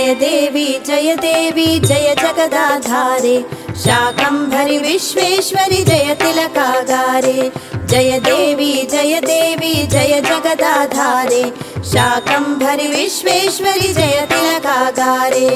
जय देवी जय जगदाधारे शाकंभरी विश्वेश्वरि जय तिलकागारे जय देवी जय जगदाधारे शाकंभरी विश्वेश्वरि जय तिलकागारे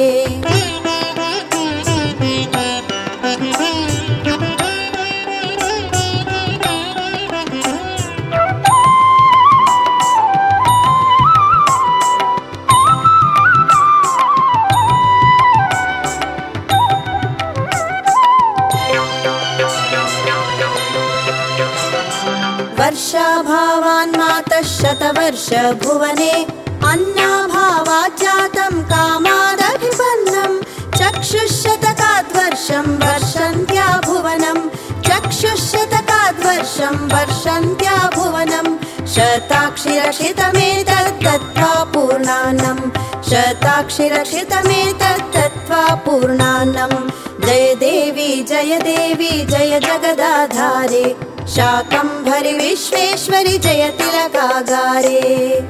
वर्षाभावान् मातः शतवर्ष भुवने अन्नाभावात् जातं कामादभिपन्नं चक्षुशतकाद्वर्षं वर्षन्त्या भुवनं चक्षुशतकाद्वर्षं वर्षन्त्या भुवनं शताक्षिरक्षितमेतत् दत्त्वा पूर्णान्नं शताक्षिरक्षितमेतत् दत्त्वा पूर्णान्नं जय देवी जय जगदाधारे शाकंभरी विश्वेश्वरि जय तिलकागारे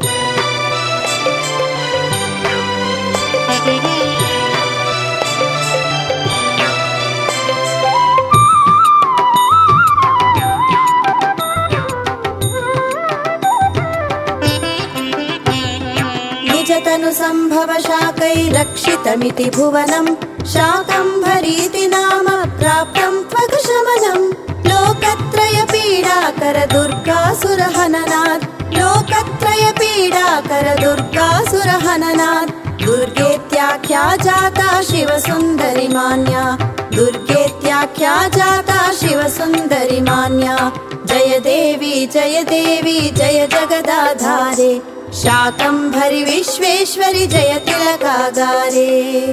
निजतनु संभव शाकैरक्षितमिति भुवनं शाकंभरीति नाम प्राप्तं त्वगशमनं लोकत्रय पीडाकर दुर्गासुरहननात् लोकत्रय पीडाकर दुर्गासुरहननात् दुर्गेत्याख्या जाता शिवसुन्दरि मान्या दुर्गेत्याख्या जाता शिवसुन्दरि मान्या जय देवी जय जगदाधारे शाकंभरी विश्वेश्वरि जय तिलकागारे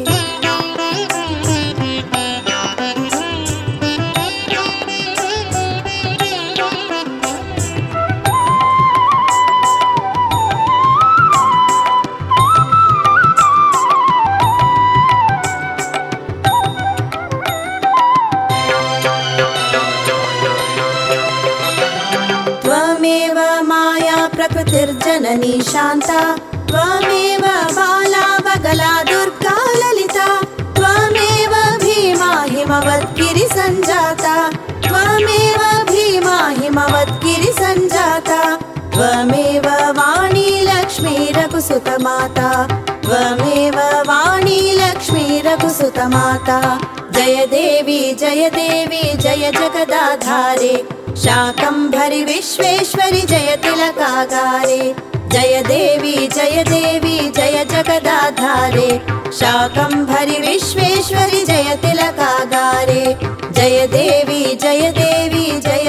त्वमेव माया प्रकृतिर्जननी शान्ता त्वमेव बाला बगला दुर्गा ललिता त्वमेव भीमा हिमवद्गिरिसञ्जाता त्वमेव भीमा हिमवद्गिरिसञ्जाता त्वमेव वाणी लक्ष्मी रघुसुतमाता त्वमेव वाणी लक्ष्मी रघुसुतमाता जय देवी जय जगदाधारे शाकंभरी विश्वेश्वरि जय तिलकागारे जय देवी जय जगदाधारे शाकंभरी विश्वेश्वरि जय तिलकागारे जय देवी जय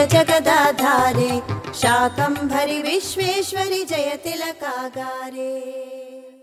जगदाधारे शाकंभरी विश्वेश्वरि जय तिलकागारे।